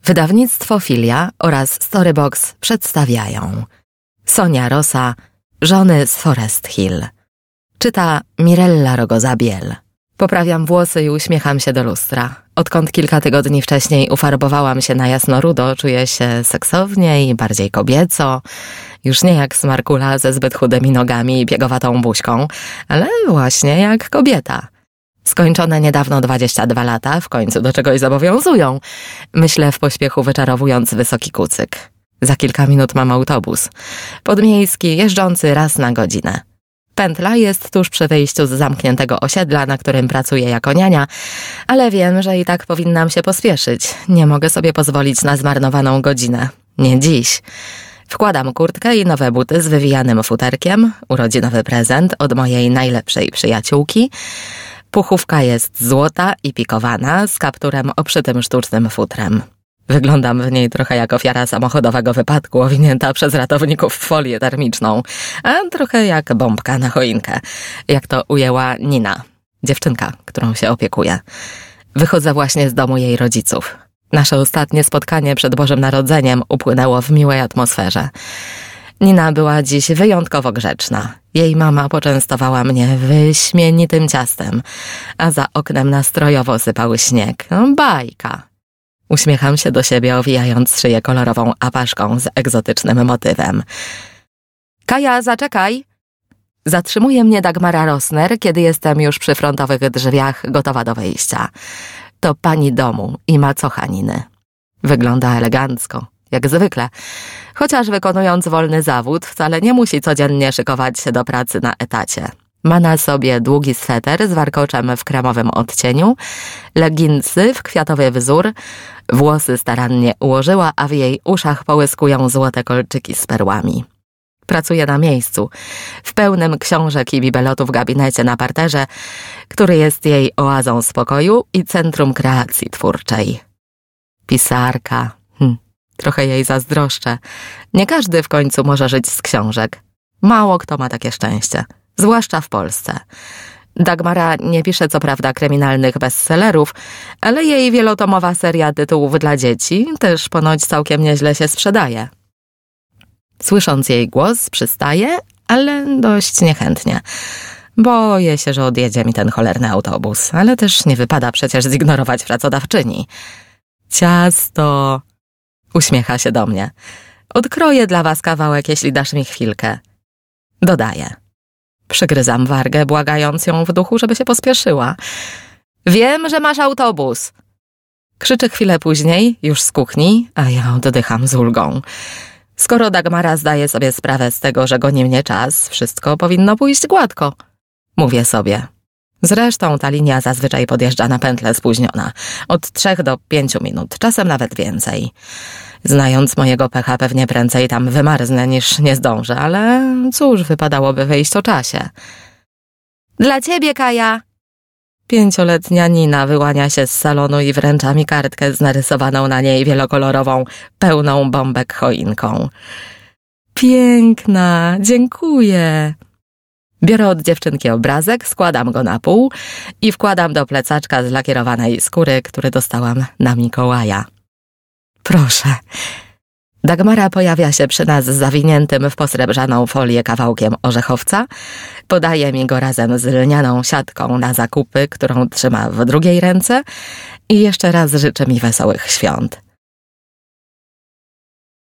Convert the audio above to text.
Wydawnictwo Filia oraz Storybox przedstawiają Sonia Rosa, Żony z Forest Hill. Czyta Mirella Rogoza-Biel. Poprawiam włosy i uśmiecham się do lustra. Odkąd kilka tygodni wcześniej ufarbowałam się na jasnorudo, czuję się seksownie i bardziej kobieco. Już nie jak smarkula ze zbyt chudymi nogami i biegowatą buźką, ale właśnie jak kobieta. Skończone niedawno 22 lata w końcu do czegoś zobowiązują. Myślę w pośpiechu, wyczarowując wysoki kucyk. Za kilka minut mam autobus. Podmiejski, jeżdżący raz na godzinę. Pętla jest tuż przy wyjściu z zamkniętego osiedla, na którym pracuję jako niania, ale wiem, że i tak powinnam się pospieszyć. Nie mogę sobie pozwolić na zmarnowaną godzinę. Nie dziś. Wkładam kurtkę i nowe buty z wywijanym futerkiem, urodzinowy prezent od mojej najlepszej przyjaciółki. Puchówka jest złota i pikowana, z kapturem obszytym sztucznym futrem. Wyglądam w niej trochę jak ofiara samochodowego wypadku owinięta przez ratowników w folię termiczną, a trochę jak bombka na choinkę, jak to ujęła Nina, dziewczynka, którą się opiekuję. Wychodzę właśnie z domu jej rodziców. Nasze ostatnie spotkanie przed Bożym Narodzeniem upłynęło w miłej atmosferze. Nina była dziś wyjątkowo grzeczna. Jej mama poczęstowała mnie wyśmienitym ciastem, a za oknem nastrojowo sypał śnieg. Bajka. Uśmiecham się do siebie, owijając szyję kolorową apaszką z egzotycznym motywem. Kaja, zaczekaj! Zatrzymuje mnie Dagmara Rosner, kiedy jestem już przy frontowych drzwiach, gotowa do wyjścia. To pani domu i macocha Niny. Wygląda elegancko, jak zwykle. Chociaż wykonując wolny zawód, wcale nie musi codziennie szykować się do pracy na etacie. Ma na sobie długi sweter z warkoczem w kremowym odcieniu, leginsy w kwiatowy wzór, włosy starannie ułożyła, a w jej uszach połyskują złote kolczyki z perłami. Pracuje na miejscu, w pełnym książek i bibelotów gabinecie na parterze, który jest jej oazą spokoju i centrum kreacji twórczej. Pisarka. Trochę jej zazdroszczę. Nie każdy w końcu może żyć z książek. Mało kto ma takie szczęście. Zwłaszcza w Polsce. Dagmara nie pisze co prawda kryminalnych bestsellerów, ale jej wielotomowa seria tytułów dla dzieci też ponoć całkiem nieźle się sprzedaje. Słysząc jej głos, przystaję, ale dość niechętnie. Boję się, że odjedzie mi ten cholerny autobus, ale też nie wypada przecież zignorować pracodawczyni. Ciasto! Uśmiecha się do mnie. Odkroję dla was kawałek, jeśli dasz mi chwilkę. Dodaję. Przygryzam wargę, błagając ją w duchu, żeby się pospieszyła. Wiem, że masz autobus! Krzyczy chwilę później, już z kuchni, a ja oddycham z ulgą. Skoro Dagmara zdaje sobie sprawę z tego, że goni mnie czas, wszystko powinno pójść gładko. Mówię sobie. Zresztą ta linia zazwyczaj podjeżdża na pętlę spóźniona. Od 3 do 5 minut, czasem nawet więcej. Znając mojego pecha, pewnie prędzej tam wymarznę niż nie zdążę, ale cóż, wypadałoby wyjść o czasie. Dla ciebie, Kaja! 5-letnia Nina wyłania się z salonu i wręcza mi kartkę z narysowaną na niej wielokolorową, pełną bombek choinką. Piękna, dziękuję! Biorę od dziewczynki obrazek, składam go na pół i wkładam do plecaczka z lakierowanej skóry, który dostałam na Mikołaja. Proszę. Dagmara pojawia się przy nas z zawiniętym w posrebrzaną folię kawałkiem orzechowca, podaje mi go razem z lnianą siatką na zakupy, którą trzyma w drugiej ręce i jeszcze raz życzy mi wesołych świąt.